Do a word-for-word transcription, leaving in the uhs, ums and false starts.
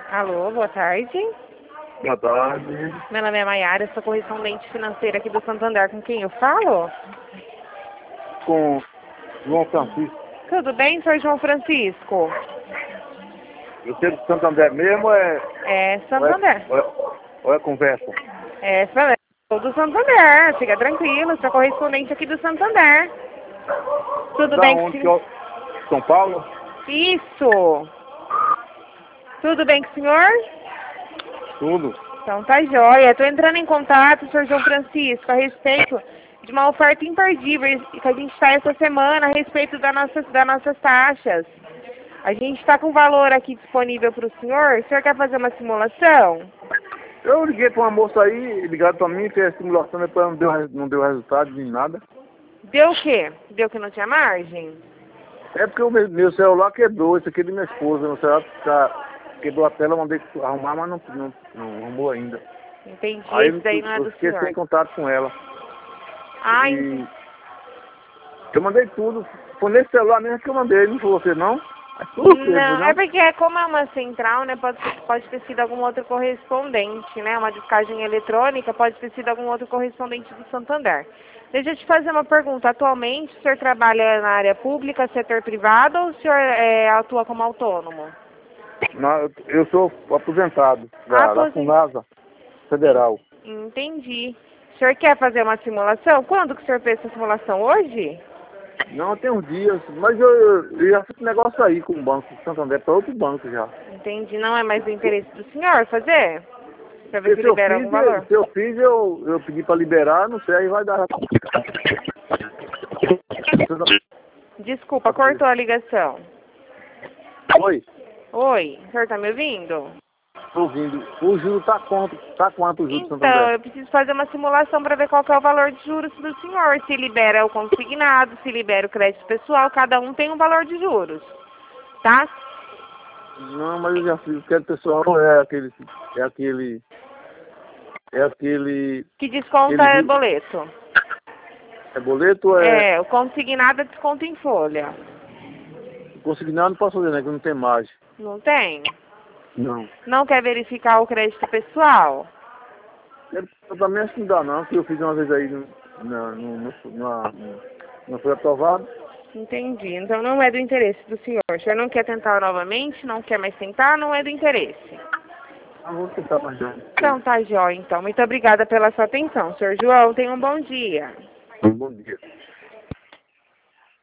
Alô, boa tarde. Boa tarde. Meu nome é Maiara, sou correspondente financeira aqui do Santander. Com quem eu falo? Com João Francisco. Tudo bem, senhor João Francisco? Eu sei do Santander mesmo é... É Ou é, Santander. ou é, ou é conversa? É Santander. Sou do Santander, fica tranquilo, sou correspondente aqui do Santander. Tudo Da bem com o onde que senhor? eu... São Paulo? Isso! Tudo bem com o senhor? Tudo. Então tá jóia. Estou entrando em contato, senhor João Francisco, a respeito de uma oferta imperdível que a gente está essa semana a respeito da nossas, das nossas taxas. A gente está com valor aqui disponível para o senhor. O senhor quer fazer uma simulação? Eu liguei para uma moça aí, ligado para mim, fez a simulação, depois não deu, não deu resultado nem nada. Deu o quê? Deu que não tinha margem? É porque o meu, meu celular quebrou, esse aqui é de minha esposa, meu celular tá, quebrou a tela, mandei arrumar, mas não, não, não arrumou ainda. Entendi, Aí esse daí não é eu do fiquei sem senhor. contato com ela. Ah, E eu mandei tudo. Foi nesse celular mesmo que eu mandei, não foi você não? É tudo você, não, não? é porque como é uma central, né, pode, pode ter sido algum outro correspondente, né, uma descagem eletrônica, pode ter sido algum outro correspondente do Santander. Deixa eu te fazer uma pergunta, atualmente o senhor trabalha na área pública, setor privado, ou o senhor é, atua como autônomo? Não, eu eu sou aposentado da, da Aposen- FUNASA Federal. Entendi. O senhor quer fazer uma simulação? Quando que o senhor fez essa simulação? Hoje? Não, tem uns dias, mas eu, eu, eu já fiz um negócio aí com o Banco de Santander, para outro banco já. Entendi. Não é mais do interesse do senhor fazer? Pra ver Porque se se eu libera algum fiz, valor? eu- se eu fiz, eu, eu pedi para liberar, não sei, aí vai dar. Desculpa, cortou a ligação. Oi, Oi, o senhor tá me ouvindo? tô ouvindo. O juro tá quanto? Tá quanto o juro do Então, Santander? eu preciso fazer uma simulação para ver qual que é o valor de juros do senhor. Se libera o consignado, se libera o crédito pessoal, cada um tem um valor de juros, tá? Não, mas eu já fiz, o crédito pessoal é aquele, é aquele, é aquele, Que desconta é aquele, boleto. é boleto ou é, É, o consignado é desconto em folha. consignado não posso fazer, né, que não tem margem. Não tem? Não. Não quer verificar o crédito pessoal? Eu, eu também acho que não dá não, que eu fiz uma vez aí, no, na, no, no, na, não foi aprovado. Entendi. Então não é do interesse do senhor. O senhor não quer tentar novamente? Não quer mais tentar? Não é do interesse. Ah, vou tentar mais já. Então tá jóia, então. Muito obrigada pela sua atenção. senhor João, tenha um bom dia. Bom dia.